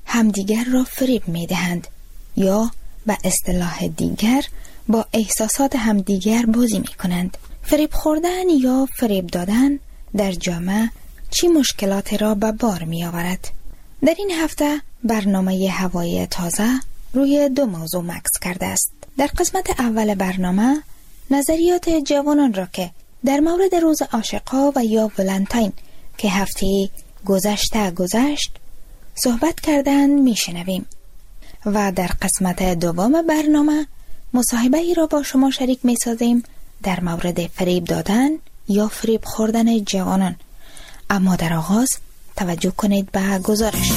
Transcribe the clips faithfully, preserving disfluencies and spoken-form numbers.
همدیگر را فریب می دهند یا به اصطلاح دیگر با احساسات همدیگر بازی می کنند. فریب خوردن یا فریب دادن در جامعه چی مشکلاتی را به بار می آورد؟ در این هفته برنامه هوای تازه روی دو موضوع مکث کرده است. در قسمت اول برنامه نظریات جوانان را که در مورد روز عاشقا و یا ولنتاین که هفته گذشته گذشت صحبت کردن می شنویم و در قسمت دوم برنامه مصاحبه ای را با شما شریک می سازیم در مورد فریب دادن یا فریب خوردن جوانان. اما در آغاز توجه کنید به گزارش.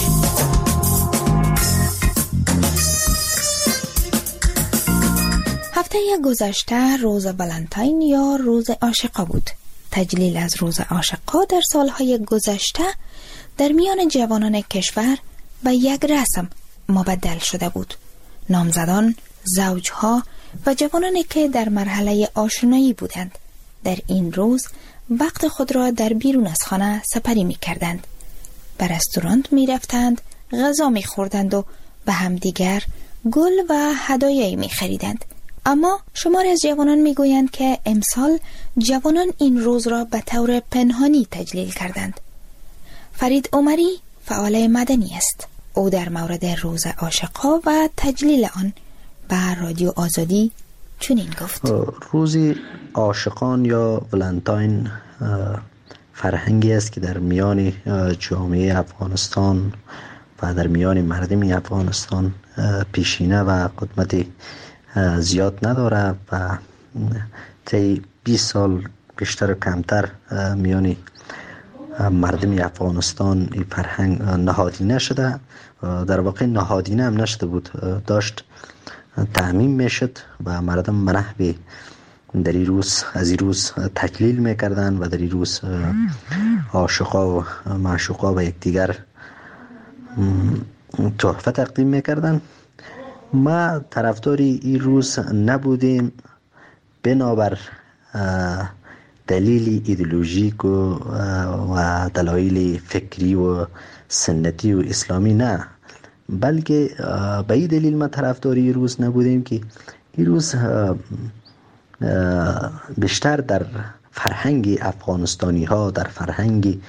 هفته گذشته روز ولنتاین یا روز عاشقا بود. تجلیل از روز عاشقا در سالهای گذشته در میان جوانان کشور به یک رسم مبدل شده بود. نامزدان، زوجها و جوانانی که در مرحله آشنایی بودند در این روز وقت خود را در بیرون از خانه سپری می کردند. به رستوران می رفتند، غذا می خوردند و به همدیگر گل و هدایایی می خریدند. اما شمار از جوانان می گویند که امسال جوانان این روز را به طور پنهانی تجلیل کردند. فرید عمری فعال مدنی است. او در مورد روز عاشقا و تجلیل آن به رادیو آزادی چنین گفت: روز عاشقان یا ولنتاین فرهنگی است که در میان جامعه افغانستان و در میان مردم افغانستان پیشینه و قدمت زیاد نداره و طی بیست سال بیشتر و کمتر میان مردم افغانستان این فرهنگ نهادینه شده. در واقع نهادینه هم نشده بود، داشت تعمیم میشد و مردم منحوی در این روز از این روز تکلیل میکردن و در این روز عاشقا و معشوقا و یکدیگر تحفه تقدیم میکردن. ما طرفداری این روز نبودیم بنابر دلیل ایدئولوژیک و, و دلایل فکری و سنتی و اسلامی نه، بلکه به این دلیل ما طرفداری روز نبودیم که این روز بیشتر در فرهنگ افغانستانی ها در فرهنگ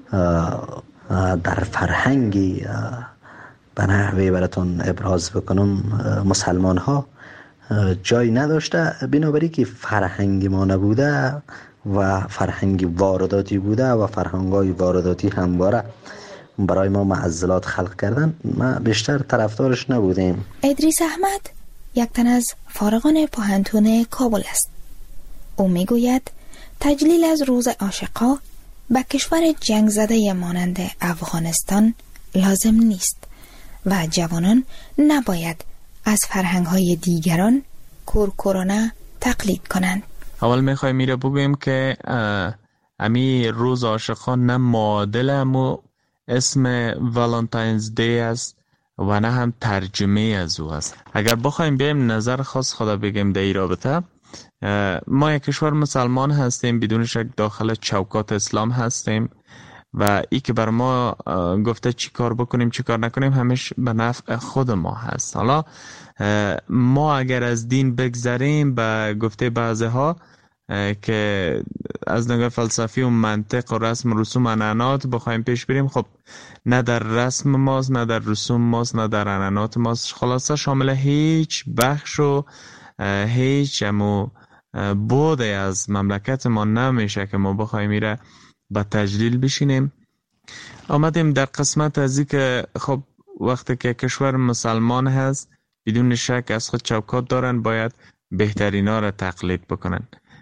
در فرهنگ به نحوی براتون ابراز بکنم مسلمان ها جای نداشته، بنابراین که فرهنگ ما نبوده و فرهنگ وارداتی بوده و فرهنگ های وارداتی همواره برای ما معضلات خلق کردن، ما بیشتر طرفدارش نبودیم. ادریس احمد یک تن از فارغان پوهنتون کابل است. او میگوید تجلیل از روز عاشقا به کشور جنگ زده مانند افغانستان لازم نیست و جوانان نباید از فرهنگ‌های دیگران کورکورانه تقلید کنند. اول میخوایم میره بگویم که امی روز عاشقا نه معادل امو اسم والنتاینز دی است و نه هم ترجمه از او است. اگر بخوایم بیایم نظر خاص خدا بگیم در این رابطه، ما یک کشور مسلمان هستیم، بدون شک داخل چوکات اسلام هستیم و ای که بر ما گفته چی کار بکنیم چی کار نکنیم همیش به نفع خود ما هست. حالا ما اگر از دین بگذریم به گفته بعضی ها که از نگاه فلسفی و منطق و رسم و رسوم عنعنات بخوایم پیش بریم، خب نه در رسم ماست نه در رسوم ماست نه در عنعنات ماست، خلاصه شامل هیچ بخش و هیچ امو بوده از مملکت ما نمیشه که ما بخوایم میره با تجلیل بشینیم. آمدیم در قسمت از این که خب وقتی که کشور مسلمان هست بدون شک از خود چوکات دارن، باید بهترینا را تقلید بکنن.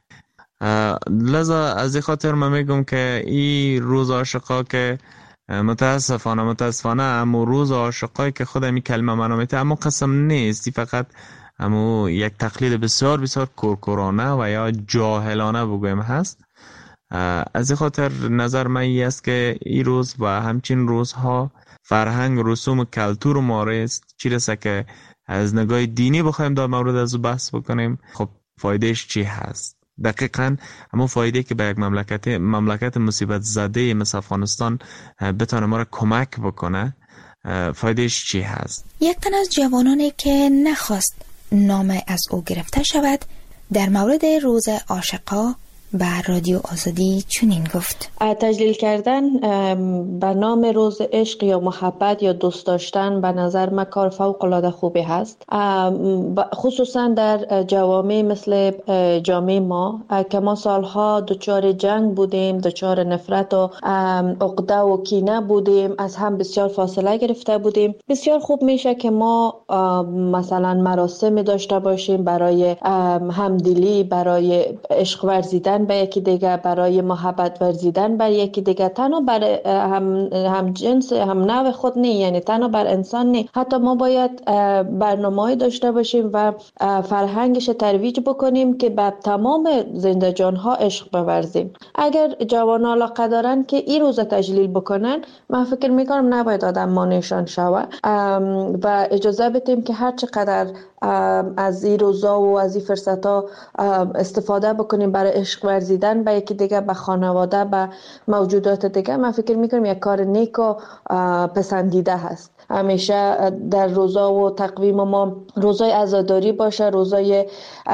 لذا از این خاطر من میگم که این روز عاشقا که متاسفانه متاسفانه امو روز عاشقایی که خود امی کلمه منو میته اما قسم نیستی، فقط امو یک تقلید بسیار بسیار کورکورانه و یا جاهلانه بگویم هست. از این خاطر نظر من این است که این روز و همچین روزها فرهنگ رسوم و کلتور ما است، چی رسه که از نگاه دینی بخوایم در مورد از بحث بکنیم، خب فایدهش چی هست؟ دقیقاً همون فایده که به یک مملکت مملکت مصیبت زده مثل افغانستان بتونه ما را کمک بکنه فایدهش چی هست؟ یک تن از جوانانی که نخواست نام از او گرفته شود در مورد روز عاشقا به رادیو آزادی چنین گفت: تجلیل کردن به نام روز عشق یا محبت یا دوست داشتن به نظر من کار فوق العاده خوبی هست، خصوصا در جوامع مثل جامعه ما که ما سالها دچار جنگ بودیم، دچار نفرت و عقده و کینه بودیم، از هم بسیار فاصله گرفته بودیم. بسیار خوب میشه که ما مثلا مراسم داشته باشیم برای همدلی، برای عشق ورزیدن به یکی دیگه، برای محبت ورزیدن بر یکی دیگه، تنها بر هم, هم جنس هم نوع خود نه، یعنی تنها بر انسان نه، حتی ما باید برنامه‌ای داشته باشیم و فرهنگش ترویج بکنیم که به تمام زنده جانها عشق بورزیم. اگر جوانان علاقه دارن که این روز تجلیل بکنن، من فکر میکنم نباید آدم مانعشان شوه و اجازه بدیم که هر چقدر از این روزا و از این فرصت‌ها استفاده بکنیم برای عشق ورزیدن به یکی دیگه، به خانواده، به موجودات دیگه. من فکر میکنم یک کار نیک و پسندیده هست. همیشه در روزا و تقویم ما روزای عزاداری باشه، روزای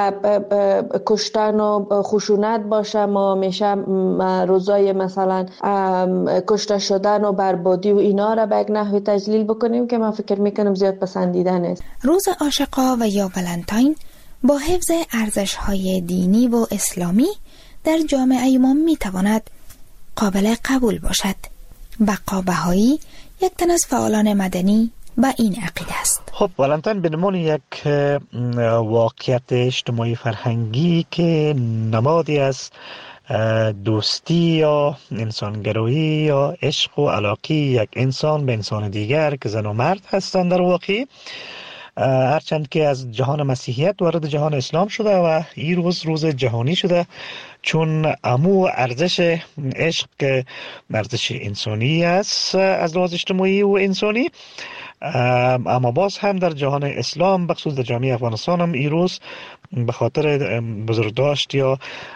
کشتن و خشونت باشه، ما همیشه روزای مثلا کشته شدن و بربادی و اینا را به یک نحوی تجلیل بکنیم که من فکر میکنم زیاد پسندیده نیست. روز عاشقا و یا ولنتاین با حفظ ارزش‌های دینی و اسلامی در جامعه ما میتواند قابل قبول باشد. بقا بهایی یک تن از فعالان مدنی با این عقیده است. خب ولنتاین به عنوان یک واقعیت اجتماعی فرهنگی که نمادی از دوستی یا انسانگرایی یا عشق و علاقه یک انسان به انسان دیگر که زن و مرد هستند در واقع، هرچند که از جهان مسیحیت وارد جهان اسلام شده و این روز روز جهانی شده، چون امو ارزش عشق که ارزش انسانی است از لحاظ اجتماعی و انسانی، اما باز هم در جهان اسلام بخصوص در جامعه افغانستان هم این روز به خاطر بزرگداشت یا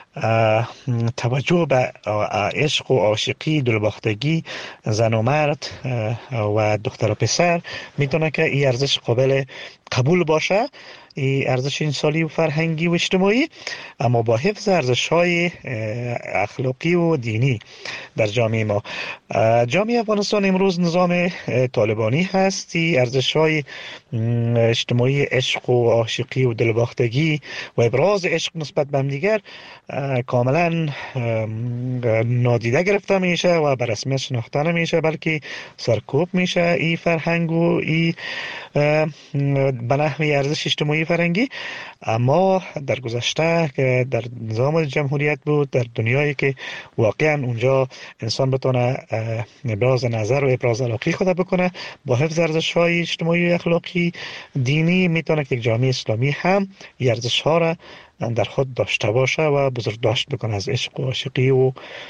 توجه به عشق و عاشقی، دلباختگی زن و مرد و دختر و پسر میتونه که این ارزش قابل قبول باشه، این ارزش انسانی و فرهنگی و اجتماعی، اما با حفظ ارزش‌های اخلاقی و دینی در جامعه ما. جامعه افغانستان امروز نظام طالبانی هست. ارزش‌های اجتماعی عشق و عاشقی و دلباختگی و ابراز عشق نسبت به همدیگر کاملا نادیده گرفته میشه و به رسمیت شناخته نمیشه، بلکه سرکوب میشه این فرهنگ و این به نحوی ارزش اجتماعی فرهنگی. اما در گذشته که در نظام جمهوریت بود، در دنیایی که واقعا اونجا انسان بتونه ابراز نظر و ابراز علاقه خود بکنه با حفظ ارزش‌های اجتماعی و اخلاقی دینی، میتونه که یک جامعه اسلامی هم این ارزش‌ها را در خود داشته باشه و بزرگداشت بکنه از عشق و عاشقی و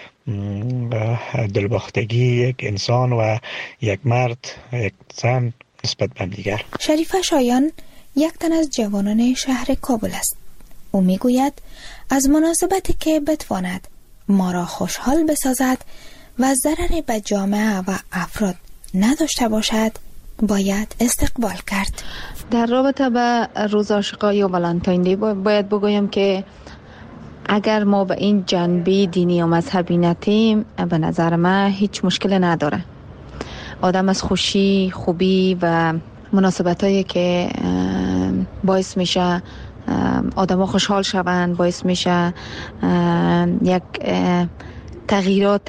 دلباختگی یک انسان و یک مرد، یک زن نسبت به دیگر. شریفه شایان یک تن از جوانان شهر کابل است. او میگوید از مناسبتی که بتواند ما را خوشحال بسازد و ضرری به جامعه و افراد نداشته باشد باید استقبال کرد. در رابطه با روز عاشقا یا ولنتاین دی باید بگویم که اگر ما به این جنبه دینی و مذهبی نتیم، به نظر من هیچ مشکل نداره. آدم از خوشی، خوبی و مناسبتایی که باعث میشه آدم ها خوشحال شوند، باعث میشه یک تغییرات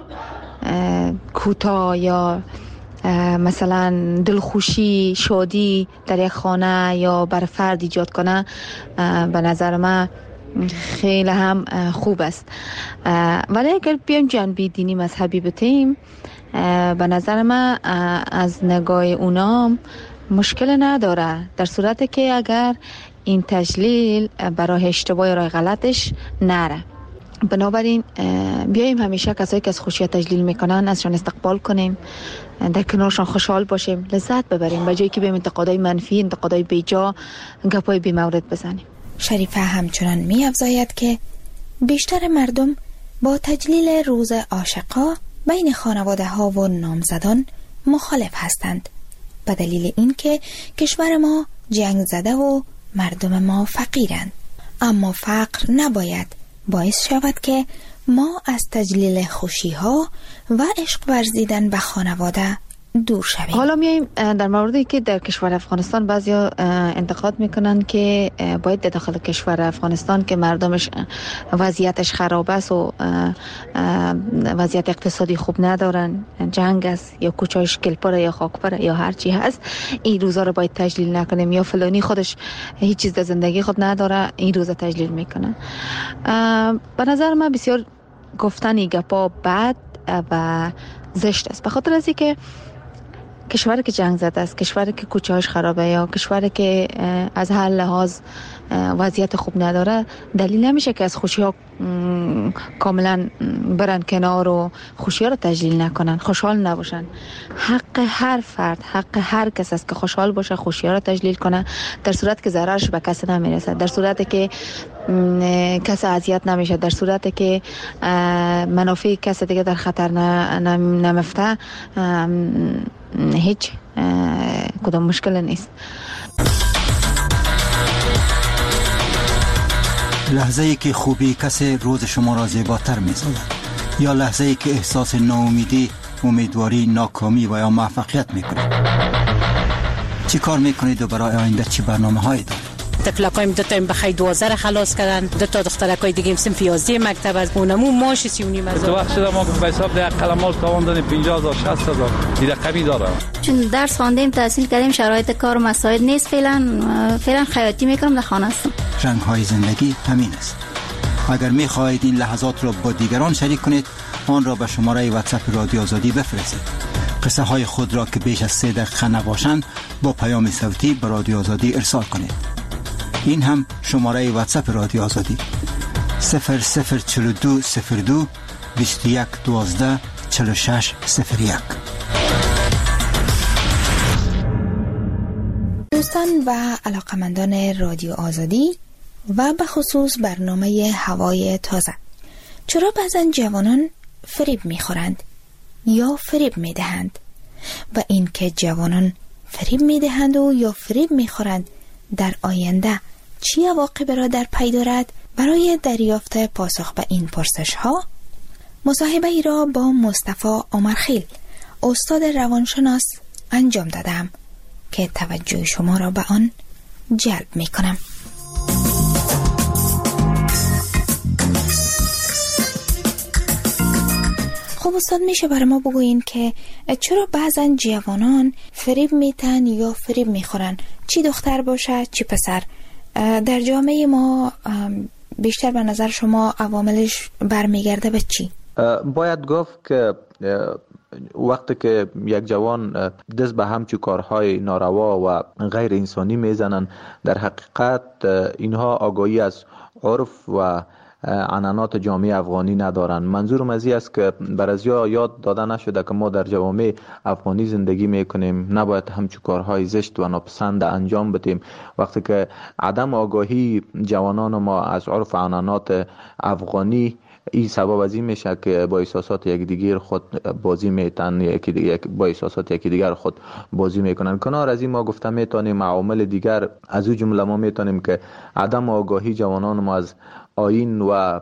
کوتاه یا مثلا دلخوشی، شادی در یک خانه یا بر فرد ایجاد کنه، به نظر من خیلی هم خوب است. ولی اگر بیایم جنبه دینی مذهبی بتیم، به نظر من از نگاه اونا مشکل نداره، در صورتی که اگر این تجلیل برای اشتباه راه غلطش نره. بنابراین بیاییم همیشه کسایی که از خوشی تجلیل میکنن ازشان استقبال کنیم، در کنارشان خوشحال باشیم، لذت ببریم، به جایی که بیم انتقادای منفی، انتقادای بیجا، گپای بی مورد بزنیم. شریفه همچنان می افزاید که بیشتر مردم با تجلیل روز عاشقا بین خانواده ها و نامزدان مخالف هستند به دلیل اینکه کشور ما جنگ زده و مردم ما فقیرند. اما فقر نباید باعث شود که ما از تجلیل خوشی‌ها و عشق ورزیدن به خانواده دور شویم. حالا میایم در موردی که در کشور افغانستان بعضیا انتقاد میکنن که باید در داخل کشور افغانستان که مردمش وضعیتش خراب است و وضعیت اقتصادی خوب ندارن، جنگ است یا کوچه‌اش گلپره یا خاکپره یا هر چی هست، این روزا رو باید تجلیل نکنیم، یا فلانی خودش هیچ چیز در زندگی خود نداره این روزا تجلیل میکنه. به نظر من بسیار گفتن گپا بد و زشت است، به خاطر از اینکه کشوری که جنگ زده است، کشوری که کوچه‌اش خرابه یا کشوری که از هر لحاظ وضعیت خوب نداره، دلیل نمیشه که از خوشی‌ها کاملا برن کنار و خوشی‌ها رو تجلیل نکنن، خوشحال نباشن. حق هر فرد، حق هر کس است که خوشحال باشه، خوشی‌ها رو تجلیل کنه، در صورت که ضررش به کسی نمیرسه، در صورتی که کسی اذیت نمیشه، در صورتی که منافع کسی دیگه در خطر نمیفته، هیچ کدام مشکل نیست. لحظه ای که خوبی کسی روز شما را زیباتر می‌سازد، یا لحظه ای که احساس ناامیدی، امیدواری، ناکامی و یا موفقیت می‌کنید. چی کار می‌کنید و برای آینده چی برنامه‌هایی دارید؟ تفلقایم دو تا بخای دوازده خلاص کردن، دو تا دخترکای دیگه صنف یازده مکتب از اونمو ماش سی و نیم هزار. تو وقت شده ما به حساب ده قلمال تواندن پنجاه هزار شصت هزار این رقمی داره. چون درس خواندیم، تحصیل کردیم، شرایط کار و مساعد نیست، فعلا فعلا خیاطی میکنم، در خانه هستم. رنگ‌های زندگی همین است. اگر می‌خواهید این لحظات را با دیگران شریک کنید، آن را به شماره واتساپ رادیو آزادی بفرستید. قصه های خود را که بیش از سه دقیقه نباشند با پیام صوتی به رادیو آزادی ارسال کنید. این هم شماره واتساپ رادیو آزادی صفر صفر چهل و دو صفر دو بیست و یک دوازده چهل و شش صفر یک. دوستان و علاقمندان رادیو آزادی و به خصوص برنامه هوای تازه، چرا بعضن جوانان فریب میخورند یا فریب میدهند و این که جوانان فریب میدهند و یا فریب میخورند در آینده چی عواقبی را در پی دارد؟ برای دریافت پاسخ به این پرسش ها مصاحبه ای را با مصطفی عمرخیل، استاد روانشناس انجام دادم که توجه شما را به آن جلب می کنم. خب استاد، میشه برای ما بگوین که چرا بعضن جوانان فریب میتن یا فریب میخورن، چی دختر باشه چی پسر؟ در جامعه ما بیشتر به نظر شما عواملش برمیگرده به چی؟ باید گفت که وقتی که یک جوان دست به همچو کارهای ناروا و غیر انسانی میزنن، در حقیقت اینها آگاهی از عرف و عنعنات جامعه افغانی ندارن. منظورم از این است که برازیا یاد داده نشده که ما در جوامع افغانی زندگی میکنیم، نباید همچو کارهای زشت و ناپسند انجام بدیم. وقتی که عدم آگاهی جوانان ما از عرف و عنعنات افغانی، این سبب از این میشه که با احساسات یکدیگر خود بازی میتن، یکی دیگر با احساسات یکی دیگر خود بازی میکنن. کنار از این ما گفته میتونیم عوامل دیگر از او جمله ما میتونیم که عدم آگاهی جوانان ما از آیین و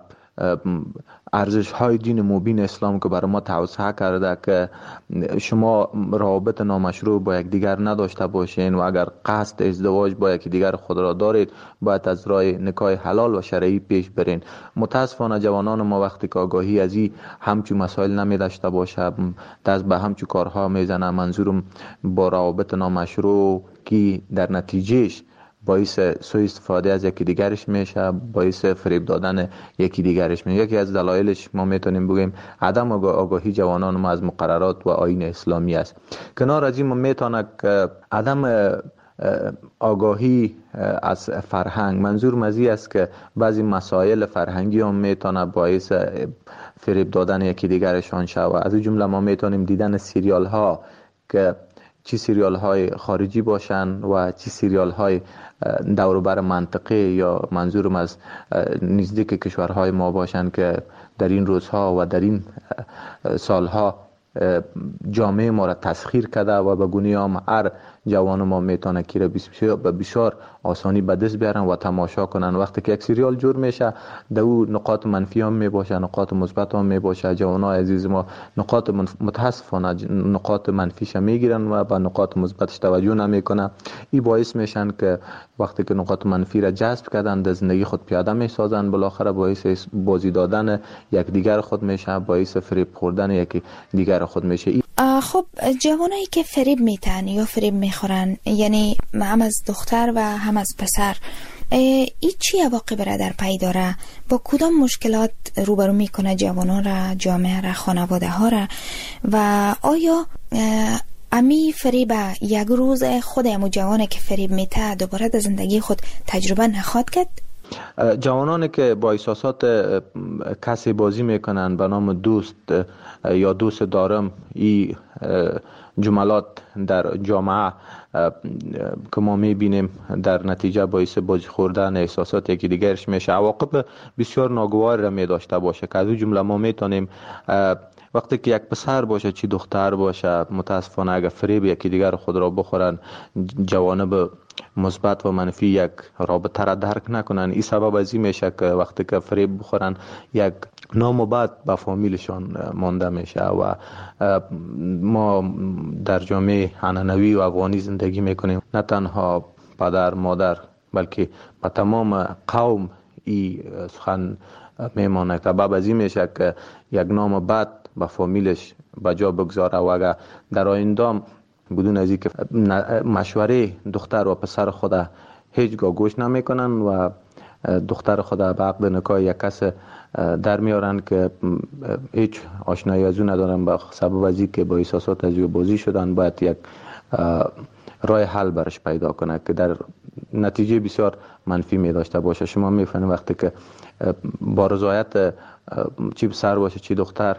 ارزش های دین مبین اسلام که برای ما توصیه کرده که شما روابط نامشروع با یک دیگر نداشته باشین و اگر قصد ازدواج با یک دیگر خود را دارید باید از راه نکاح حلال و شرعی پیش برین. متاسفانه جوانان ما وقتی که آگاهی از این همچون مسائل نمی داشته باشه، دست به همچون کارها میزنه. منظورم با روابط نامشروع که در نتیجهش باعث سوء استفاده از یکی دیگرش میشه، باعث فریب دادن یکی دیگرش میشه. یکی از دلایلش ما میتونیم بگیم عدم آگاهی جوانان ما از مقررات و آیین اسلامی است. کنار از این ما میتونه که عدم آگاهی از فرهنگ، منظور مزی است که بعضی مسائل فرهنگی هم میتونه باعث فریب دادن یکی دیگرشان شود. از این جمله ما میتونیم دیدن سریال ها که چی سریال های خارجی باشن و چی سریال های دوروبر منطقه یا منظورم از نزدیک کشورهای ما باشن که در این روزها و در این سالها جامعه ما را تسخیر کرده و به گونه هم هر جوان ما میتونه که بسیار بسیار آسانی به دست بیارن و تماشا کنن. وقتی که یک سریال جور میشه در او نقاط منفی هم میباشه، نقاط مثبت هم میباشه. جوانای عزیز ما نقاط متاسفانه نقاط منفیش میگیرن و به نقاط مثبتش توجه نمیکنن. این باعث میشن که وقتی که نقاط منفی را جذب کردن در زندگی خود پیاده میسازن، بالاخره باعث بازی دادن یک دیگر خود میشه، باعث فریب خوردن یک دیگر خود میشه. خب جوانایی که فریب میتن یا فریب میخورن، یعنی هم از دختر و هم از پسر، این چی عواقب را در پی داره؟ با کدام مشکلات روبرو میکنه جوانان را، جامعه را، خانواده ها را؟ و آیا امی فریب یک روز خود امو جوانه که فریب میته دوباره در زندگی خود تجربه نخواد کرد؟ جوانانی که با احساسات کسی بازی میکنن به نام دوست یا دوست دارم، این جملات در جامعه که ما میبینیم در نتیجه باعث بازی خوردن احساسات یکی دیگرش میشه، عواقب بسیار ناگوار را میداشته باشه. که از اون جمله ما میتونیم وقتی که یک پسر باشه چی دختر باشه، متاسفانه اگر فریب یکی دیگر خود را بخورن، جوانب مثبت و منفی یک رابطه را درک نکنن، این سبب از این میشه که وقتی که فریب بخورن یک نام و بد به فامیلشان مانده میشه. و ما در جامعه عنعنوی و افغانی زندگی میکنیم، نه تنها پدر مادر بلکه به تمام قوم این سخن میمانه که باب از این میشه که یک نام بد به فامیلش بجا بگذاره و اگر در آینده بدون از اینکه مشوره دختر و پسر خود هیچگاه گوش نمیکنن و دختر خود به عقد نکاح یک کس در میارن که هیچ آشنایی از اون ندارن، به سبب از اینکه با احساسات از بازی شدن، باید یک راه حل برش پیدا کنه که در نتیجه بسیار منفی می داشته باشه. شما میفهمید وقتی که با رضایت چی پسر باشه چی دختر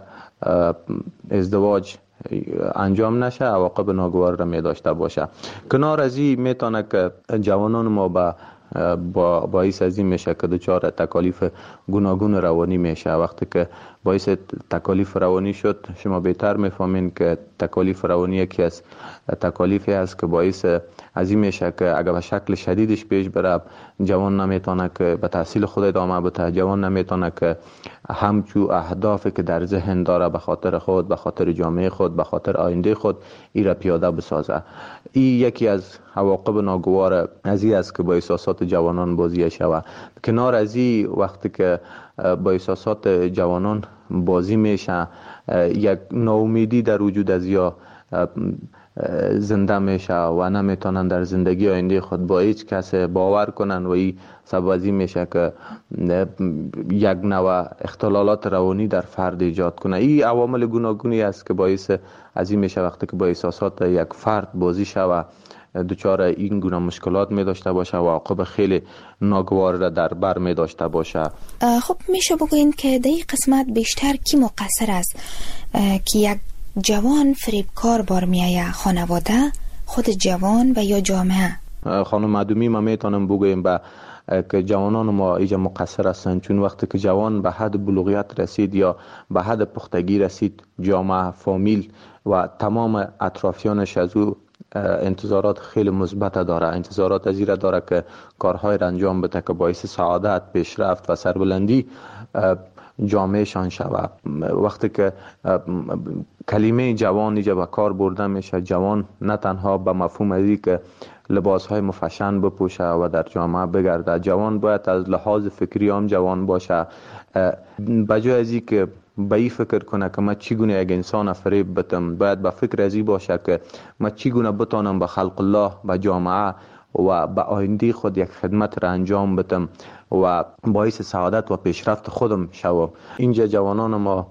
ازدواج انجام نشه، عواقب ناگوار را می داشته باشه. کنار از این میتونه که جوانان ما با با باعث از این میشه که دچار تکالیف گوناگون روانی میشه. وقتی که باعث تکالیف روانی شد، شما بهتر میفهمین که تکالیف روانی یکی از تکالیفی است که باعث از این میشه که اگر به شکل شدیدش پیش بره، جوان نمیتونه که به تحصیل خود ادامه بده، جوان نمیتونه که همچو اهدافی که در ذهن داره به خاطر خود، به خاطر جامعه خود، به خاطر آینده خود ای را پیاده بسازه. این یکی از عواقب ناگوار از این است که با احساسات جوانان بازی شود. کنار از این وقتی که با احساسات جوانان بازی میشه، یک ناامیدی در وجود از یا زنده میشه و نمیتونن در زندگی آینده خود با هیچ کس باور کنن و این سبب از این میشه که یک نوع اختلالات روانی در فرد ایجاد کنه. این عوامل گوناگونی است که باعث از این میشه وقتی که با احساسات یک فرد بازی شود دچار این گونه مشکلات می داشته باشه و عواقب خیلی ناگوار را در بر می داشته باشه. خب میشه بگوین که در این قسمت بیشتر کی مقصر است که یک جوان فریبکار بار میایه؟ خانواده، خود جوان و یا جامعه؟ خانم معدومی ما میتونم بگویم با که جوانان ما ایجا مقصر هستند، چون وقتی که جوان به حد بلوغیت رسید یا به حد پختگی رسید، جامعه، فامیل و تمام اطرافیانش از او انتظارات خیلی مثبت داره، انتظارات از این داره که کارهای را انجام بده که باعث سعادت، پیشرفت و سربلندی جامعه شان شود. وقتی که کلمه جوان اینجا به کار برده میشه، جوان نه تنها به مفهوم ازی که لباس های مفشن بپوشه و در جامعه بگرده، جوان باید از لحاظ فکری هم جوان باشه، بجای ازی که به این فکر کنه که من چگونه یک انسان فریب بدم، باید به فکر ازی باشه که من چگونه بتانم به خلق الله، به جامعه و به آینده خود یک خدمت را انجام بدم و باعث سعادت و پیشرفت خودم شوم. اینجا جوانان ما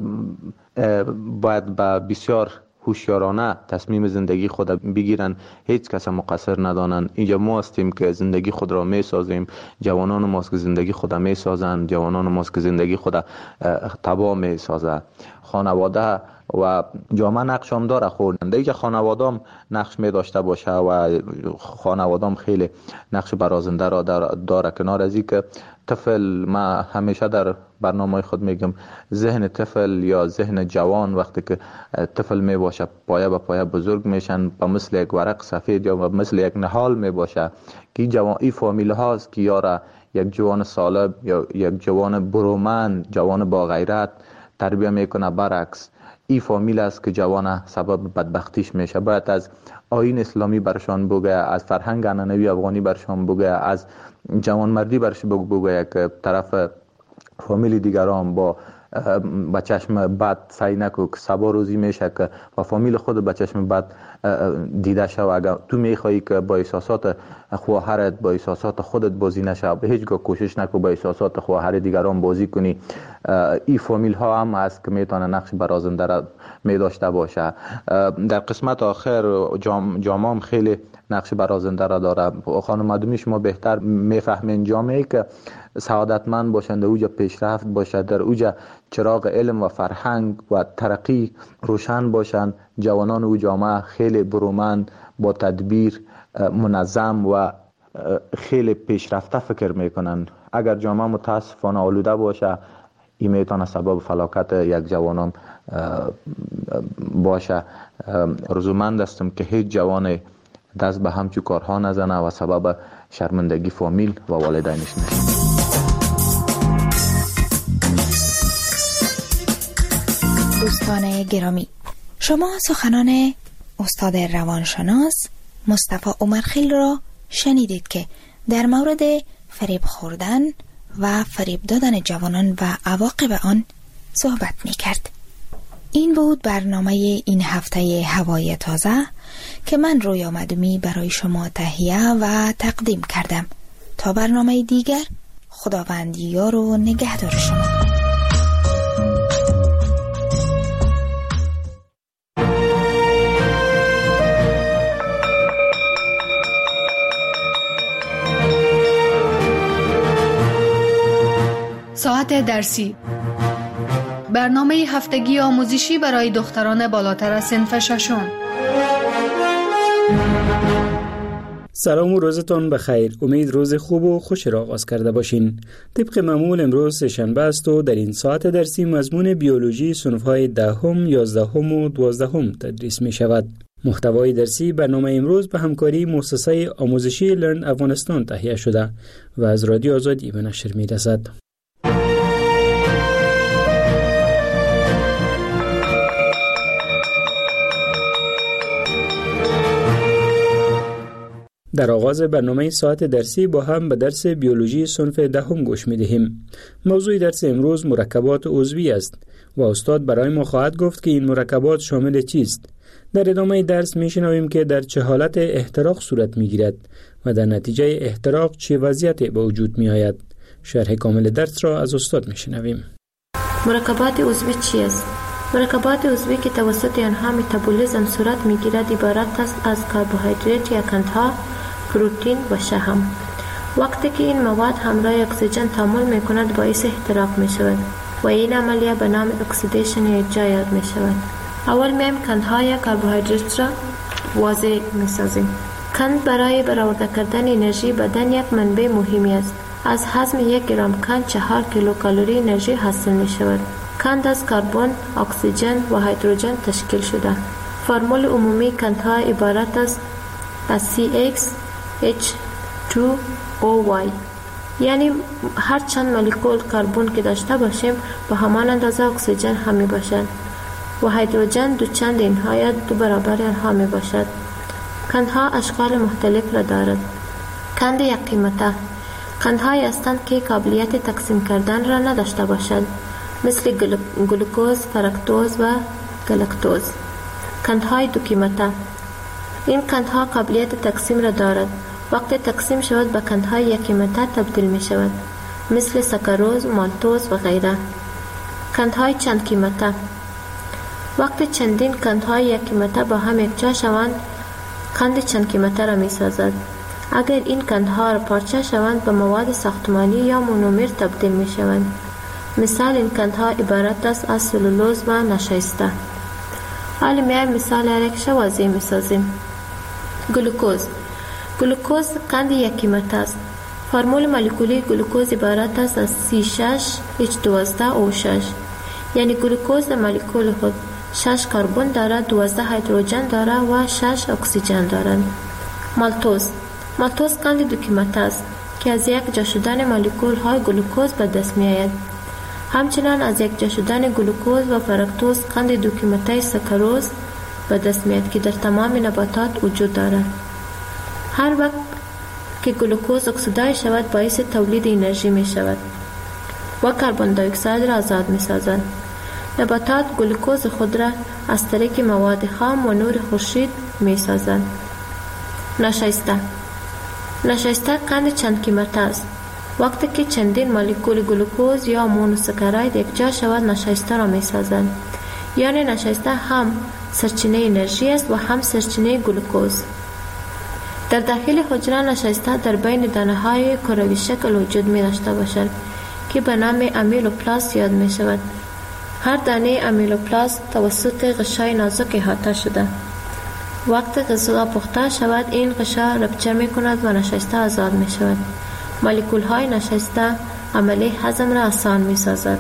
باید به بسیار هوشیارانه تصمیم زندگی خود بگیرن، هیچ کس مقصر ندانن. اینجا ما هستیم که زندگی خود را می سازیم، جوانان ماست که زندگی خود می سازن، جوانان ماست که زندگی خود تباه می سازن. خانواده و جامعه نقش هم داره خوردنده که خانوادام نقش می داشته باشه و خانوادام خیلی نقش برازنده را داره. کنار از این که طفل، ما همیشه در برنامه خود میگم ذهن طفل یا ذهن جوان وقتی که طفل می باشه پایه به پایه بزرگ میشن، به مثل یک ورق سفید یا مثل یک نهال می باشه که جوان ای فامیل هاست که یاره یک جوان سالم یا یک جوان برومند، جوان با غیرت تربیه میکنه. برعکس ای فامیل است که جوان سبب بدبختیش میشه. باید از آیین اسلامی برشان بگه، از فرهنگ عنعنوی افغانی برشان بگه، از جوان مردی برش بگه که طرف فامیل دیگران با با چشم بد سعی نکو که سبا روزی میشه که با فامیل خود با چشم بد دیده شو. اگر تو میخوایی که با احساسات خواهرت با احساسات خودت بازی نشه، به هیچگاه کوشش نکو با احساسات خواهر دیگران بازی کنی. این فامیل ها هم هست که میتونه نقش برازنده را می داشته باشه. در قسمت آخر جام جامعه خیلی نقش برازنده را داره. خانم مدومی شما بهتر میفهمین جامعه که سعادتمند باشند، در اوجا پیشرفت باشد، در اوجا چراغ علم و فرهنگ و ترقی روشن باشند، جوانان او جامعه خیلی برومند، با تدبیر، منظم و خیلی پیشرفته فکر میکنن. اگر جامعه متاسفانه آلوده باشه، این میتونه سبب فلاکت یک جوانان باشه. رضامند هستم که هیچ جوان دست به همچو کارها نزنه و سبب شرمندگی فامیل و والدینش نشه. دوستان گرامی، شما سخنان استاد روانشناس مصطفی عمرخیل را شنیدید که در مورد فریب خوردن و فریب دادن جوانان و عواقب آن صحبت می کرد. این بود برنامه این هفته هوای تازه که من رویا مدومی برای شما تهیه و تقدیم کردم. تا برنامه دیگر، خداوند یار و نگهدار شما. ساعت درسی، برنامه هفتگی آموزشی برای دختران بالاتر از صنف ششم. سلام و روزتان بخیر. امید روز خوب و خوش را آغاز کرده باشین. طبق معمول امروز سه‌شنبه است و در این ساعت درسی مضمون بیولوژی صنف‌های دهم، یازدهم و دوازدهم تدریس می شود. محتوای درسی برنامه امروز به همکاری مؤسسه آموزشی لرن افغانستان تهیه شده و از رادیو آزادی به نشر می رسد. در آغاز برنامه ساعت درسی با هم به درس بیولوژی صنف دهم گوش می دهیم. موضوع درس امروز مرکبات عضوی است و استاد برای ما خواهد گفت که این مرکبات شامل چیست. در ادامه درس می شنویم که در چه حالت احتراق صورت می گیرد و در نتیجه احتراق چه وضعیتی به وجود می آید. شرح کامل درس را از استاد می شنویم. مرکبات عضوی چی است؟ مرکبات عضوی که توسط آنها متابولیسم صورت می گیرد عبارت است از کربوهیدرات یا قندها، پروتئین و شحم. وقتی که این مواد همراه اکسیژن تعامل می کند باعث احتراق می شود و این عملیه به نام اکسیدیشن یا اجرا یاد می شود. اول میم قندها یا کربوهیدرات را واضح می سازیم. قند برای برآورده کردن انرژی بدن یک منبع مهمی است. از هضم یک گرم قند چهار کیلو کالری انرژی حاصل می شود. قند از کربن، اکسیژن و هیدروژن تشکیل شده. فرمول عمومی قندها عبارت است از سی ایکس اچ تو او وای، یعنی هر چند مولکول کربن که داشته باشیم به همان اندازه اکسیژن هم می باشد و هیدروژن دو چند اینها یا دو برابر آنها می باشد. قندها اشکال مختلف را دارد. قند یک قیمته قندهایی هستند که قابلیت تقسیم کردن را نداشته باشد، مثل گلوکوز، فرکتوز و گلاکتوز. قندهای دو قیمته این قندها قابلیت تقسیم را دارد. وقتی تقسیم شود به قندهای یک قیمته تبدیل می شود، مثل ساکاروز، مالتوز و غیره. قندهای چند قیمته وقتی چندین قندهای یک قیمته با هم یکجا شوند قند چند قیمته را می سازد. اگر این قندها را پارچه شوند به مواد ساختمانی یا مونومر تبدیل می شوند. مثال این قندها عبارت است از سلولوز و نشایسته. حالا میایم مثال یک واضح میسازیم. گلوکوز. گلوکوز قند یک قیمت است. فرمول مولکولی گلوکوز عبارت است از سی شش اچ دوازده او شش. یعنی گلوکوز در مولکول خود شش کربن دارد، دوازده هیدروژن دارد و شش اکسیژن دارد. مالتوز. مالتوز قند دو قیمت است که از یک جا شدن مولکول های گلوکوز به دست می آید. همچنان از یک جا شدن گلوکوز و فرکتوز قند دو قیمته سکروز به دست می آید که در تمام نباتات وجود دارد. هر وقت که گلوکوز اکسیدای شود باعث تولید انرژی می شود و کربن دی اکساید را آزاد می سازد. نباتات گلوکوز خود را از طریق مواد خام و نور خورشید می سازند. نشایسته. نشایسته قند چند قیمت است. وقتی که چندین مولکول گلوکوز یا مونوساکاراید یک جا شود نشایسته را می سازند. یعنی نشایسته هم سرچینه انرژی است و هم سرچینه گلوکوز. در داخل حجره نشایسته در بین دانه های کروی شکل وجود می داشته باشد که به نام امیلوپلاست یاد می شود. هر دانه امیلوپلاست توسط غشای نازک احاطه شده. وقتی غذا پخته شود این غشا رپچه می کند و نشایسته آزاد می شود. مولکول های نشایسته عملی هضم را آسان می سازد.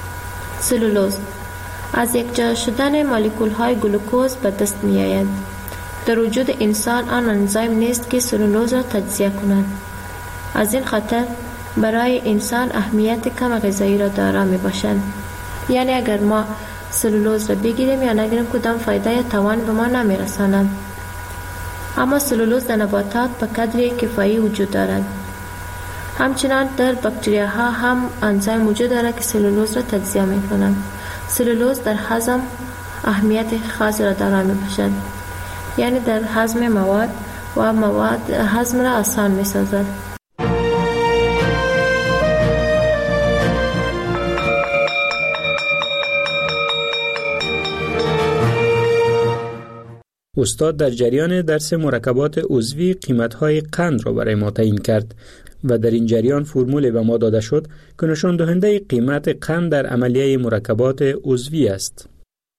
سلولوز. از یک جا شدن مولکول های گلوکوز به دست می آید. در وجود انسان آن انزیم نیست که سلولوز را تجزیه کند. از این خاطر برای انسان اهمیت کم غذایی را دارا می باشد. یعنی اگر ما سلولوز را بگیریم یا نگیریم کدام فایده یا توان به ما نمی رساند. اما سلولوز در نباتات به قدری کفایی وجود دارد. همچنان در باکتریاها هم انزیم وجود دارد که سلولوز را تجزیه می کنند. سلولوز در هضم اهمیت خاص را دارا می باشد. یعنی در هضم مواد و مواد هضم را آسان می سازد. استاد در جریان درس مرکبات عضوی قیمت‌های قند را برای ما تعیین کرد و در این جریان فرمول به ما داده شد که نشان دهنده قیمت قند در عملیه مرکبات عضوی است.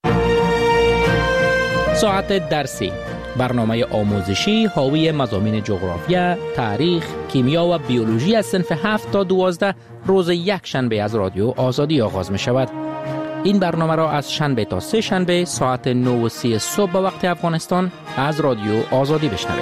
ساعت درسی، برنامه آموزشی حاوی مضامین جغرافیا، تاریخ، کیمیا و بیولوژی از صنف هفت تا دوازده روز یک شنبه از رادیو آزادی آغاز می شود. این برنامه را از شنبه تا سه شنبه ساعت نه و سی صبح به وقت افغانستان از رادیو آزادی بشنوید.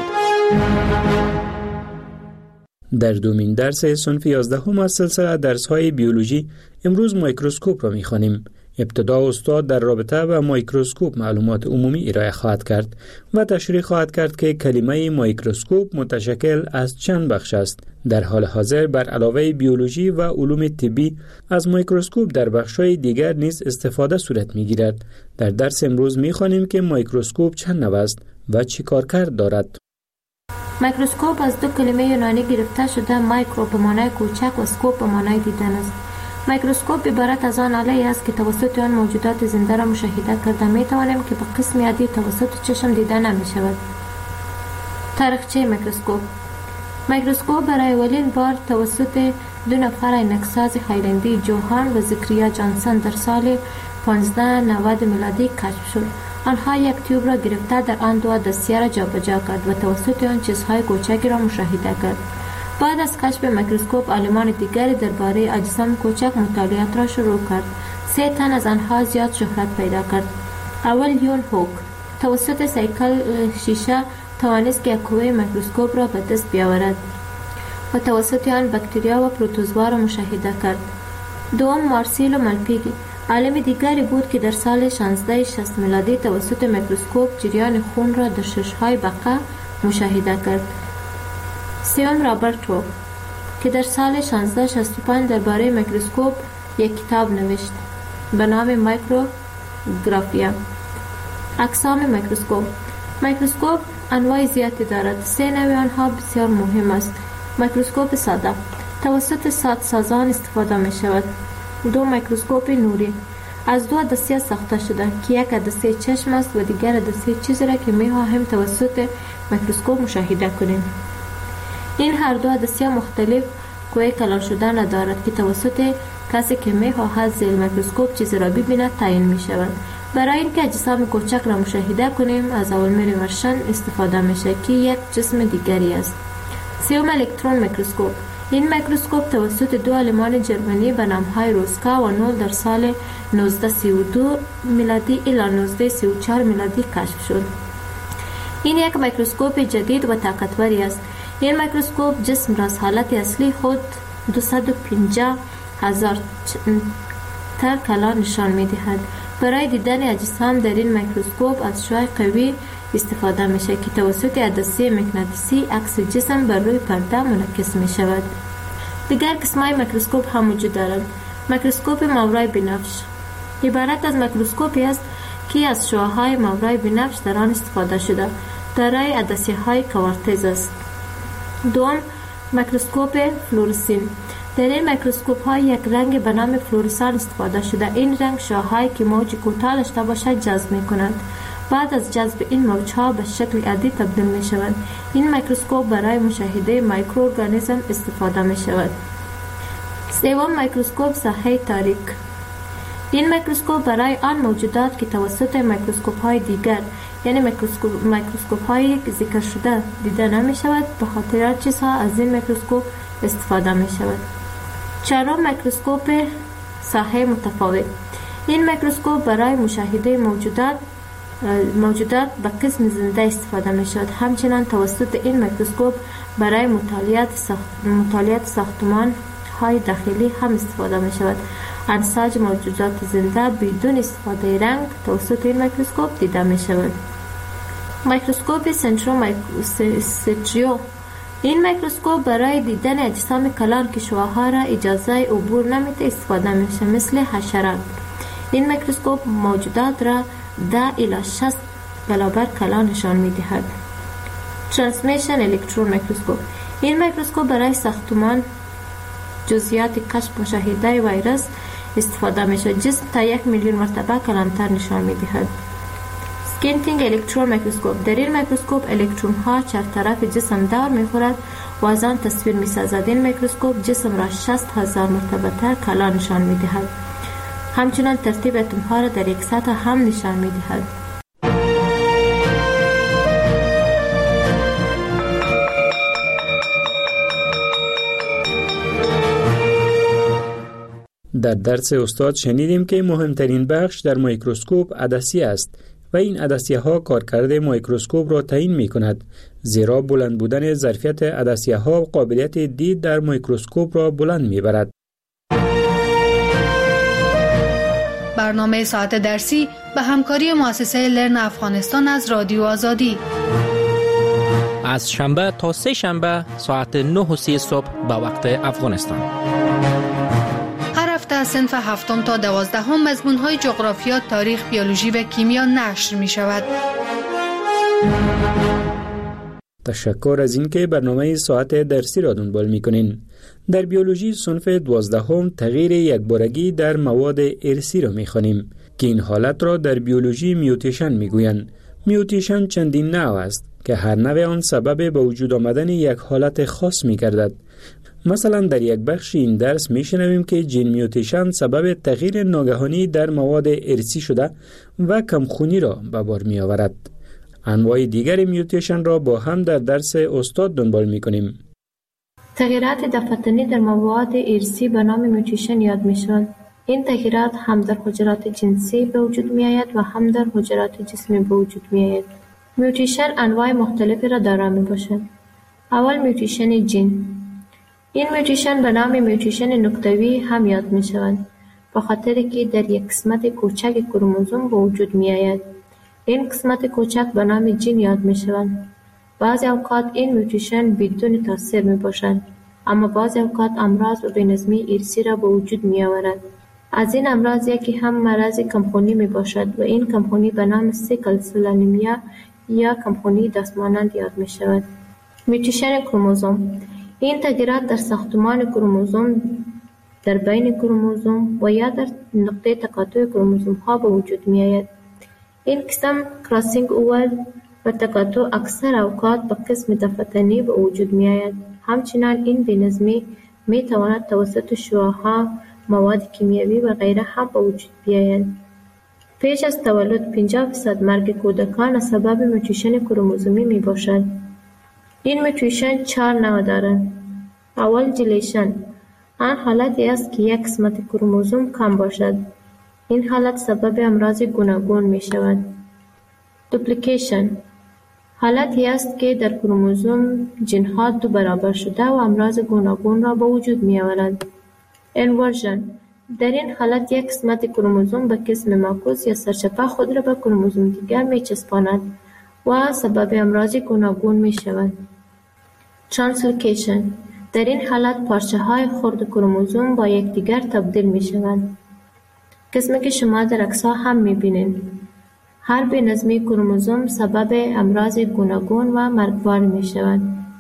در دومین درس صنف یازدهم از سلسله درس‌های بیولوژی امروز میکروسکوپ را می‌خوانیم. ابتدا استاد در رابطه با میکروسکوپ معلومات عمومی ارائه خواهد کرد و تشریح خواهد کرد که کلمه میکروسکوپ متشکل از چند بخش است. در حال حاضر بر علاوه بیولوژی و علوم طبی از میکروسکوپ در بخش‌های دیگر نیز استفاده صورت می‌گیرد. در درس امروز می‌خوانیم که میکروسکوپ چند نوع است و چی کارکرد دارد. میکروسکوپ از دو کلمه یونانی گرفته شده، مایکرو به معنای کوچک و سکوپ به معنای دیدن است. میکروسکوپ عبارت از آن آله است که توسط آن موجودات زنده را مشاهده کرده می توانیم که به قسم عادی توسط چشم دیده نمی شود. تاریخچه میکروسکوپ. میکروسکوپ برای اولین بار توسط دو نفر عینک‌ساز هایلندی، جوهان و زکریا جانسن در سال پانزده نود میلادی کشف شد. آنها یک تیوب را گرفته در آن دو دسته را جابجا کرد و توسط آن چیزهای کوچکی را مشاهده کرد. بعد از کشف میکروسکوپ عالمان دیگری درباره اجسام کوچک مطالعات را شروع کرد. سه تن از آنها زیاد شهرت پیدا کرد. اول یون هوک توسط سیکل شیشه توانست که یک قوه میکروسکوپ را به دست بیاورد و توسط آن باکتریا و پروتوزوا را مشاهده کرد. دوم مارسیلو مالپیگی عالم دیگری بود که در سال شانزده شصت میلادی توسط میکروسکوپ جریان خون را در شش‌های بقا مشاهده کرد. سیون رابرت روک که در سال شانزده شصت و پنج درباره میکروسکوپ یک کتاب نوشت به نام مایکروگرافیا. اقسام میکروسکوپ. میکروسکوپ انواع زیادی دارد. سه نوع آنها بسیار مهم است. میکروسکوپ ساده توسط سادسازان استفاده می شود. دو میکروسکوپ نوری از دو دسته ساخته شده که یک دسته چشم است و دیگر دسته چیزی را که می خواهیم توسط میکروسکوپ مشاهده کنیم. این هر دو دسته مختلف قوه کلان شدن دارد که توسط کسی که می خواهد زیر میکروسکوپ چیزی را ببیند تعیین می شود. برای اینکه اجسام کوچک را مشاهده کنیم از اولمیر ورشن استفاده میشه که یک جسم دیگری است. سوم، الکترون میکروسکوپ. این میکروسکوپ توسط دو عالمان جرمنی به نامهای روسکا و نول در سال نوزده سی و دو میلادی الی نوزده سی و چهار میلادی کشف شد. این یک میکروسکوپ جدید و طاقتوری است. این میکروسکوپ جسم را از حالت اصلی خود دویست و پنجاه هزار تر کلا نشان می‌دهد. برای دیدن اجسام در این میکروسکوپ از شعاع قوی استفاده میشه که توسط عدسه مغناطیسی عکس جسم بر روی پرده منعکس می شود. دیگر قسمای میکروسکوپ هم وجود دارند. میکروسکوپ ماورای بنفش عبارت از میکروسکوپی است که از شعاعهای ماورای بنفش در آن استفاده شده دارای عدسه های کوارتز است. دوم، میکروسکوپ فلورسین. در این میکروسکوپ ها یک رنگ به نام فلورسان استفاده شده. این رنگ شعاعهایی که موج کوتاه داشته باشد جذب می کنند. بعد از جذب این موجها به شکل عادی تبدیل می شوند. این میکروسکوپ برای مشاهده مایکروارگانیسم استفاده می شود. سوم، میکروسکوپ ساحه تاریک. این میکروسکوپ برای آن موجودات که توسط میکروسکوپ های دیگر یعنی میکروسکوپ میکروسکوپ های ذکر شده دیده نمی شود به خاطر چیزها از این میکروسکوپ استفاده می شود. چهارم، میکروسکوپ ساحه متفاوت. این میکروسکوپ برای مشاهده موجودات موجودات به قسم زنده استفاده می شود. همچنان توسط این میکروسکوپ برای مطالعات ساخت... مطالعات ساختمان های داخلی هم استفاده می شود. انساج موجودات زنده بدون استفاده رنگ توسط این میکروسکوپ دیده می شود. میکروسکوپ سنتریو. این میکروسکوپ برای دیدن اجسام کلان که شعاعها را اجازه عبور نمیده استفاده میشه مثل حشرات. این میکروسکوپ موجودات را ده الی شصت برابر کلان نشان میدهد. ترانسمیشن الکترون میکروسکوپ. این میکروسکوپ برای ساختمان جزئیات کشف مشاهده ویروس استفاده میشه. جسم تا یک میلیون مرتبه کلانتر نشان میدهد. سکینتینگ الکترون میکروسکوپ. در این میکروسکوپ الکترون ها چهار طرف جسم دور میخورد و از آن تصویر میسازد. این میکروسکوپ جسم را شصت هزار مرتبه تر کلان نشان میدهد. همچنان ترتیب اتم ها را در یک سطح هم نشان میدهد. در درس استاد شنیدیم که مهمترین بخش در میکروسکوپ عدسیه است و این عدسیه ها کارکرد میکروسکوپ را تعیین می کند، زیرا بلند بودن ظرفیت عدسیه ها قابلیت دید در میکروسکوپ را بلند می برد. برنامه ساعت درسی به همکاری مؤسسه لرن افغانستان از رادیو آزادی از شنبه تا سه شنبه ساعت نه و سی صبح به وقت افغانستان. هر هفته از صنف هفتم تا دوازدهم مضمون‌های جغرافیا، تاریخ، بیولوژی و کیمیا نشر می شود. تشکر از اینکه برنامه ساعت درسی را دنبال می‌کنین. در بیولوژی صنف دوازدهم تغییر یکبارگی در مواد ارثی را می‌خوانیم که این حالت را در بیولوژی میوتیشن می‌گویند. میوتیشن چندین نوع است که هر نوع آن سبب به وجود آمدن یک حالت خاص می‌گردد. مثلا در یک بخش این درس می‌شنویم که جین میوتیشن سبب تغییر ناگهانی در مواد ارثی شده و کمخونی را به بار می‌آورد. انواع دیگر میوتیشن را با هم در درس استاد دنبال می‌کنیم. تغییرات دفتنی در مواد ارثی به نام میوتیشن یاد می‌شوند. این تغییرات هم در حجرات جنسی به وجود می‌آید و هم در حجرات جسمی به وجود می‌آید. میوتیشن انواع مختلفی را دارا می‌باشد. اول میوتیشن جین. این میوتیشن به نام میوتیشن نقطه‌ای هم یاد می‌شوند به خاطر که در یک قسمت کوچک کروموزوم به وجود می‌آید. این قسمت کوچک به نام جین یاد می‌شوند. بعضی اوقات این میوتیشن بدون تاثیر میباشند، اما بعضی اوقات امراض و بی‌نظمی ارثی را به وجود میآورد. از این امراض یکی هم مرض کمخونی میباشد و این کمخونی به نام سیکل سل آنیمیا یا کمخونی دستمانند یاد میشود. میوتیشن کروموزوم. این تغییرات در ساختمان کروموزوم، در بین کروموزوم و یا در نقطه تقاطع کروموزوم ها به وجود میآید. این قسم کراسینگ اوور و تقاطع اکثر اوقات به قسم دفتنی به وجود می آید. همچنان این بی‌نظمی می تواند توسط شعاعها، مواد کیمیایی و غیره هم به وجود بیاید. پیش از تولد پنجاه درصد مرگ کودکان سبب میوتیشن کروموزومی می باشد. این میوتیشن چهار نوع دارد. اول دیلیشن، آن حالتی است که یک قسمت کروموزوم کم باشد. این حالت سبب امراض گوناگون می شود. دوپلیکیشن، حالتی است که در کروموزوم ژن‌ها دو برابر شده و امراض گوناگون را به وجود می آورند. انورژن، در این حالت یک قسمت کروموزوم به قسم معکوس یا سرچپه خود را به کروموزوم دیگر می چسباند و سبب امراض گوناگون می شود. ترانسلوکیشن، در این حالت پارچه های خرد کروموزوم با یکدیگر تبدیل می شوند. قسمی که شما در عکس‌ها هم می بینید. هر بی‌نظمی کروموزوم سبب امراض گوناگون و مرگبار می شود.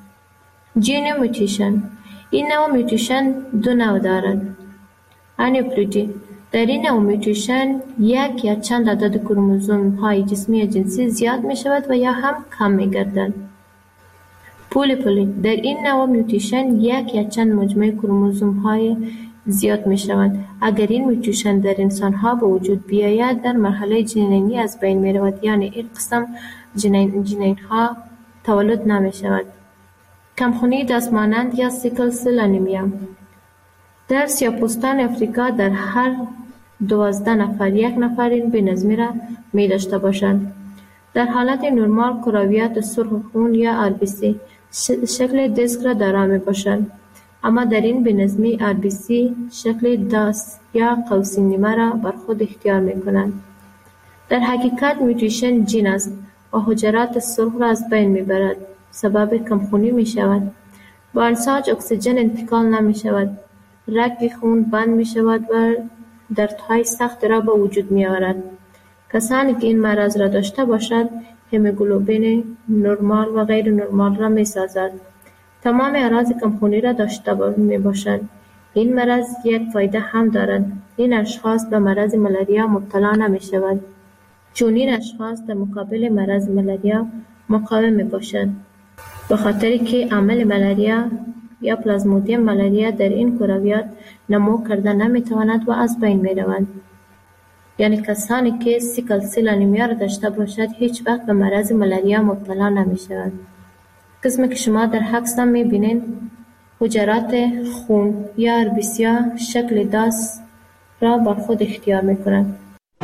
ژن میوتیشن، این نوع میوتیشن دو نوع دارد. انیپلویدی، در این نوع میوتیشن یک یا چند عدد کروموزوم های جسمی یا جنسی زیاد می شود و یا هم کم می گردند. پولیپولی، در این نوع میوتیشن یک یا چند مجموعه کروموزوم های زیاد می شوند. اگر این میوتیشن در انسان ها به وجود بیاید در مرحله جنینی از بین می رود، یعنی این قسم جنین, جنین ها تولد نمی شود. کمخونی دستمانند یا سیکل سل انیمیا، در سیاه‌پوستان افریقا در هر دوازده نفر یک نفر این بی‌نظمی را می داشته باشند. در حالت نرمال کرویات سرخ خون یا آر بی سی شکل دیسک را دارا می باشند، اما در این بی‌نظمی آر بی سی شکل داس یا قوسی نیمه را بر خود اختیار می کنند. در حقیقت میوتیشن ژن است و حجرات سرخ را از بین می برد، سبب کمخونی می شود. با انساج اکسیژن انتقال نمی شود، رگ خون بند می شود و دردهای سخت را به وجود می آورد. کسانی که این مرض را داشته باشد هموگلوبین نرمال و غیر نرمال را می سازد. تمام اعراض کمخونی را داشته می باشند. این مرض یک فایده هم دارد. این اشخاص به مرض ملاریا مبتلا نمی شود، چون این اشخاص در مقابل مرض ملاریا مقاوم می باشند، به خاطری که عامل ملاریا یا پلازمودیم ملاریا در این کرویات نمو کرده نمی تواند و از بین می روند. یعنی کسانی که سیکل سل انیمیا را داشته باشد هیچ وقت به مرض ملاریا مبتلا نمی شود. قسمی که شما در عکس می بینید حجرات خون یا آر بی سی ها شکل داس را بر خود اختیار می کنند.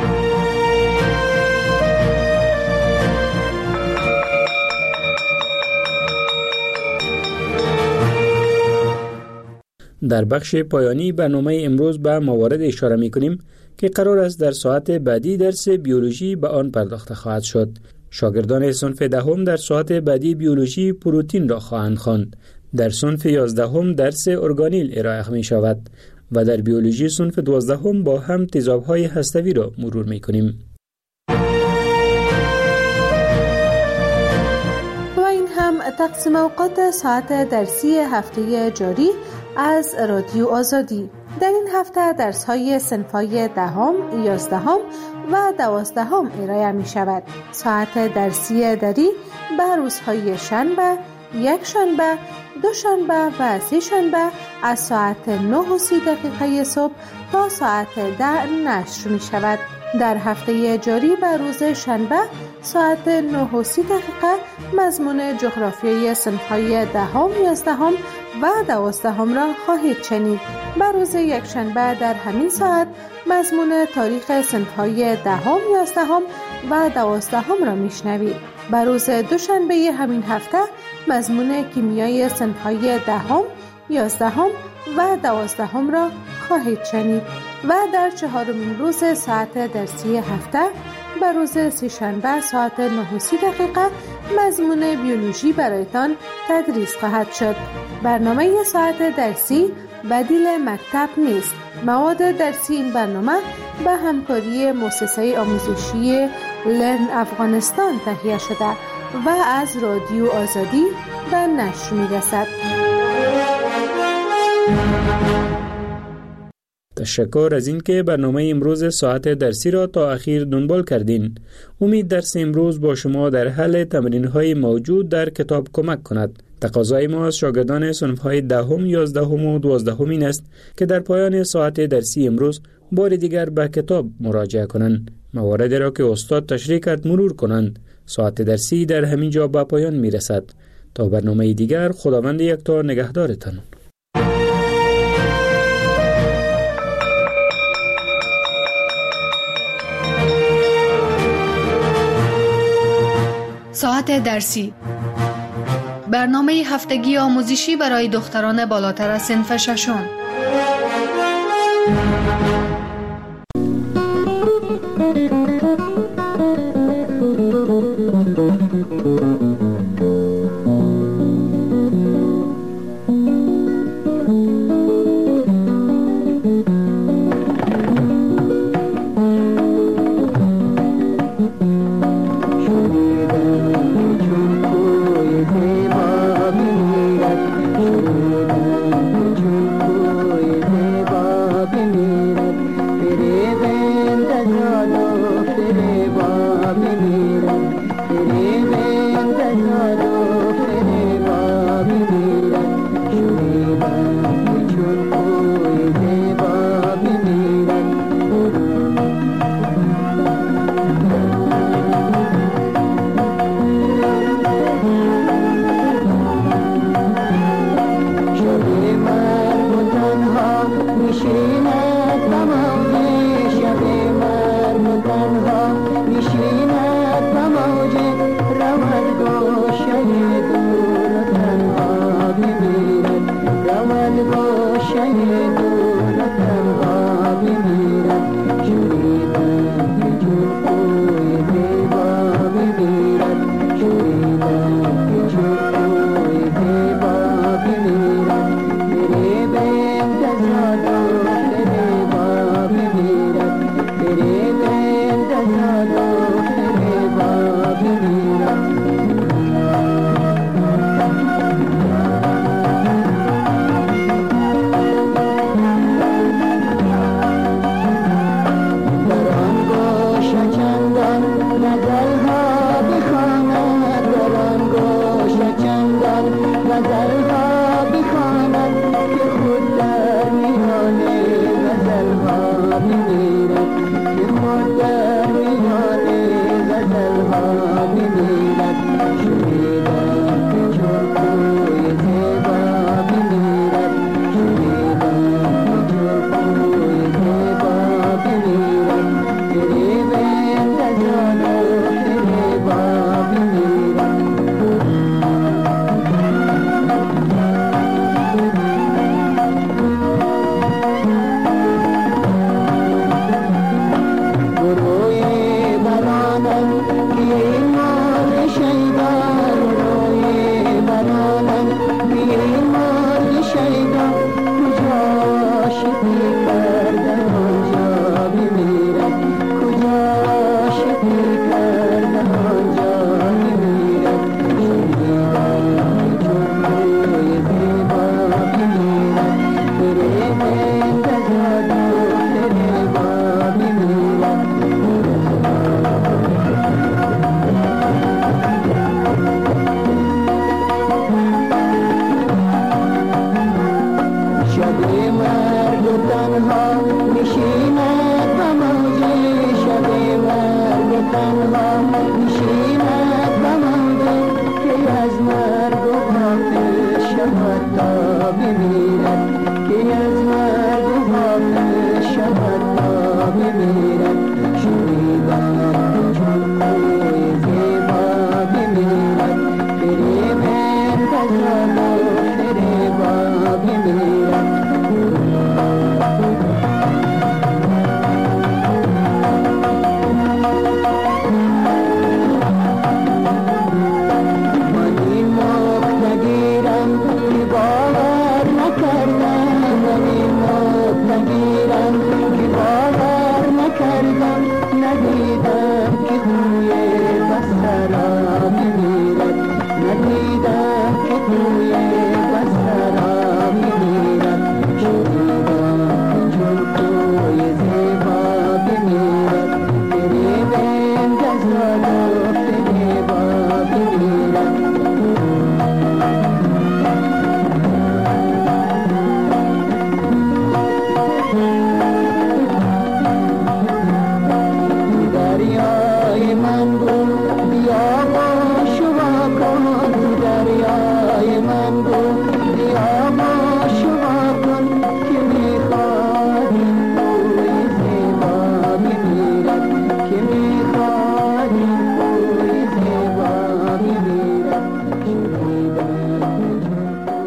در بخش پایانی برنامه امروز به موارد اشاره می کنیم که قرار است در ساعت بعدی درس بیولوژی به آن پرداخته خواهد شد. شاگردان صنف دهم در ساعت بعدی بیولوژی پروتین را خواهند خواند. در صنف یازدهم درس ارگانیل ارائه می شود و در بیولوژی صنف دوازدهم با هم تیزاب‌های هسته‌ای را مرور می کنیم. و این هم تقسیم اوقات ساعت درسی هفته جاری از رادیو آزادی. در این هفته درس‌های صنف‌های دهم، یازدهم و دوازدهم ارائه می شود. ساعت درسی دری به روزهای شنبه، یک شنبه، دو شنبه و سه شنبه از ساعت نه و سی دقیقه صبح تا ساعت ده نشر می شود. در هفته جاری به روز شنبه ساعت نه و سی دقیقه مضمون جغرافیای صنف‌های دهم، یازدهم و دوازدهم را خواهید شنید. به روز یک شنبه در همین ساعت مضمون تاریخ صنف‌های دهم، یازدهم و دوازدهم را میشنوید. به روز دوشنبه همین هفته مضمون کیمیای صنف‌های دهم، یازدهم و دوازدهم را خواهید شنید و در چهارمین روز ساعت درسی هفته به روز سه‌شنبه ساعت نه و سی دقیقه مضمون بیولوژی برایتان تدریس خواهد شد. برنامه ساعت درسی بدیل مکتب نیست. مواد درسی این برنامه به همکاری مؤسسه آموزشی لرن افغانستان تهیه شده و از رادیو آزادی به نشر می‌رسد. تشکر از اینکه برنامه امروز ساعت درسی را تا اخیر دنبال کردین. امید درس امروز با شما در حل تمرین‌های موجود در کتاب کمک کند. تقاضای ما از شاگردان صنف‌های دهم، یازدهم و دوازدهم این است که در پایان ساعت درسی امروز بار دیگر به کتاب مراجعه کنند. مواردی را که استاد تشریح کرد مرور کنند. ساعت درسی در همین جا به پایان می رسد. تا برنامه دیگر، خداوند یکتا نگهدارتان. ساعت درسی، برنامه هفتگی آموزشی برای دختران بالاتر از صنف ششم. Baby